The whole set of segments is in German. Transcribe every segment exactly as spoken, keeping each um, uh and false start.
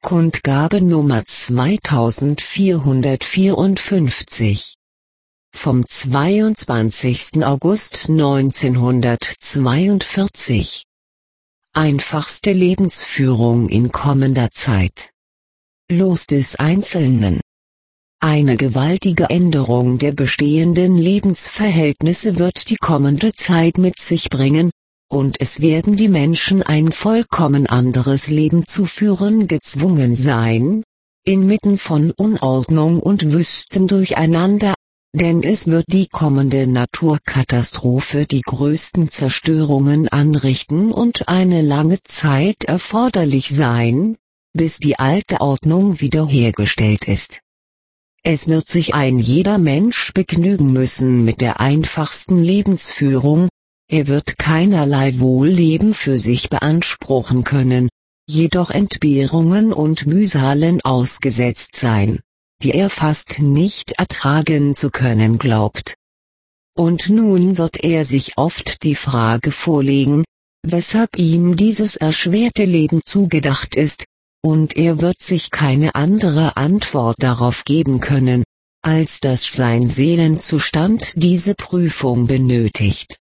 Kundgabe Nummer zweitausendvierhundertvierundfünfzig. Vom zweiundzwanzigsten August neunzehnhundertzweiundvierzig. Einfachste Lebensführung in kommender Zeit. Los des Einzelnen. Eine gewaltige Änderung der bestehenden Lebensverhältnisse wird die kommende Zeit mit sich bringen, und es werden die Menschen ein vollkommen anderes Leben zu führen gezwungen sein, inmitten von Unordnung und Wüstendurcheinander, denn es wird die kommende Naturkatastrophe die größten Zerstörungen anrichten und eine lange Zeit erforderlich sein, bis die alte Ordnung wiederhergestellt ist. Es wird sich ein jeder Mensch begnügen müssen mit der einfachsten Lebensführung, er wird keinerlei Wohlleben für sich beanspruchen können, jedoch Entbehrungen und Mühsalen ausgesetzt sein, die er fast nicht ertragen zu können glaubt. Und nun wird er sich oft die Frage vorlegen, weshalb ihm dieses erschwerte Leben zugedacht ist, und er wird sich keine andere Antwort darauf geben können, als dass sein Seelenzustand diese Prüfung benötigt.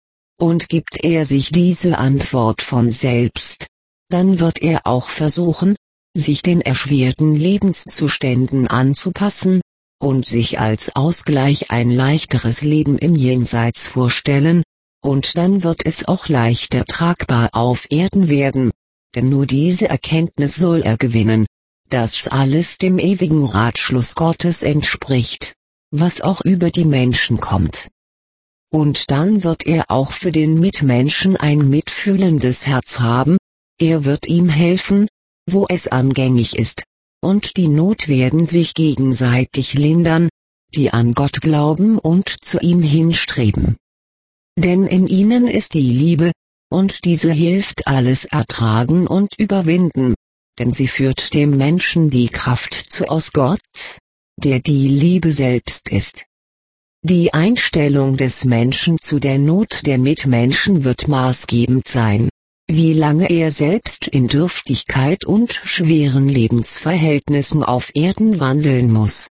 Und gibt er sich diese Antwort von selbst, dann wird er auch versuchen, sich den erschwerten Lebenszuständen anzupassen, und sich als Ausgleich ein leichteres Leben im Jenseits vorstellen, und dann wird es auch leichter tragbar auf Erden werden, denn nur diese Erkenntnis soll er gewinnen, dass alles dem ewigen Ratschluss Gottes entspricht, was auch über die Menschen kommt. Und dann wird er auch für den Mitmenschen ein mitfühlendes Herz haben, er wird ihm helfen, wo es angängig ist, und die Not werden sich gegenseitig lindern, die an Gott glauben und zu ihm hinstreben. Denn in ihnen ist die Liebe, und diese hilft alles ertragen und überwinden, denn sie führt dem Menschen die Kraft zu aus Gott, der die Liebe selbst ist. Die Einstellung des Menschen zu der Not der Mitmenschen wird maßgebend sein, wie lange er selbst in Dürftigkeit und schweren Lebensverhältnissen auf Erden wandeln muss.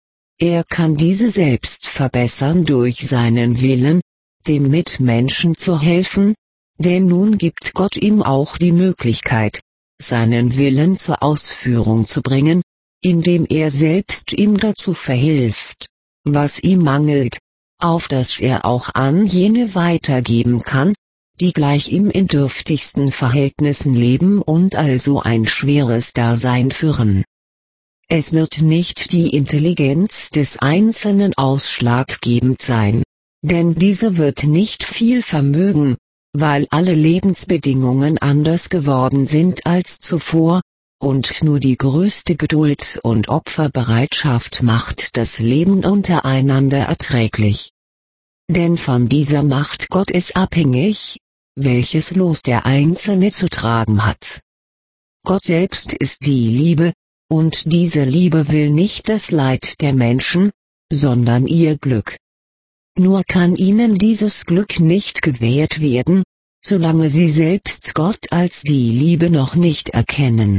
Er kann diese selbst verbessern durch seinen Willen, dem Mitmenschen zu helfen, denn nun gibt Gott ihm auch die Möglichkeit, seinen Willen zur Ausführung zu bringen, indem er selbst ihm dazu verhilft, was ihm mangelt, auf dass er auch an jene weitergeben kann, die gleich ihm in dürftigsten Verhältnissen leben und also ein schweres Dasein führen. Es wird nicht die Intelligenz des Einzelnen ausschlaggebend sein, denn diese wird nicht viel vermögen, weil alle Lebensbedingungen anders geworden sind als zuvor, und nur die größte Geduld und Opferbereitschaft macht das Leben untereinander erträglich. Denn von dieser Macht Gott ist abhängig, welches Los der Einzelne zu tragen hat. Gott selbst ist die Liebe, und diese Liebe will nicht das Leid der Menschen, sondern ihr Glück. Nur kann ihnen dieses Glück nicht gewährt werden, solange sie selbst Gott als die Liebe noch nicht erkennen.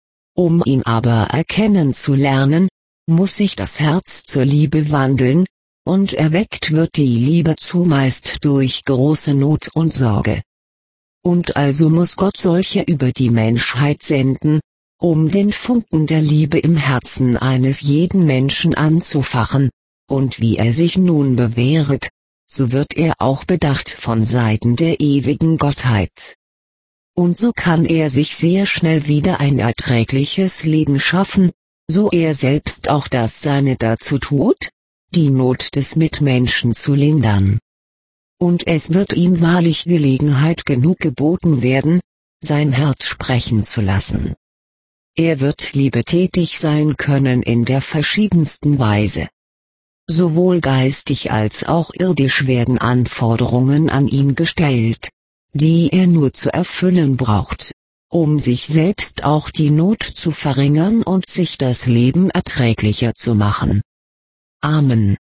Um ihn aber erkennen zu lernen, muss sich das Herz zur Liebe wandeln, und erweckt wird die Liebe zumeist durch große Not und Sorge. Und also muss Gott solche über die Menschheit senden, um den Funken der Liebe im Herzen eines jeden Menschen anzufachen, und wie er sich nun bewähret, so wird er auch bedacht von Seiten der ewigen Gottheit. Und so kann er sich sehr schnell wieder ein erträgliches Leben schaffen, so er selbst auch das Seine dazu tut, die Not des Mitmenschen zu lindern. Und es wird ihm wahrlich Gelegenheit genug geboten werden, sein Herz sprechen zu lassen. Er wird liebetätig sein können in der verschiedensten Weise. Sowohl geistig als auch irdisch werden Anforderungen an ihn gestellt, die er nur zu erfüllen braucht, um sich selbst auch die Not zu verringern und sich das Leben erträglicher zu machen. Amen.